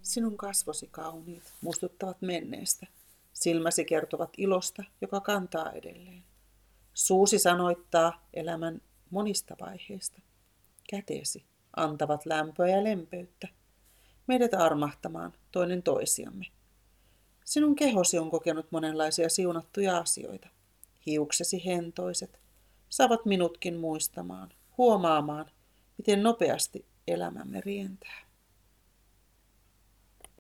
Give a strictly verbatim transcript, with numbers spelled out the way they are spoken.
Sinun kasvosi kauniit muistuttavat menneestä. Silmäsi kertovat ilosta, joka kantaa edelleen. Suusi sanoittaa elämän monista vaiheista. Käteesi antavat lämpöä ja lempeyttä, meidät armahtamaan toinen toisiamme. Sinun kehosi on kokenut monenlaisia siunattuja asioita. Hiuksesi hentoiset saavat minutkin muistamaan, huomaamaan, miten nopeasti elämämme rientää.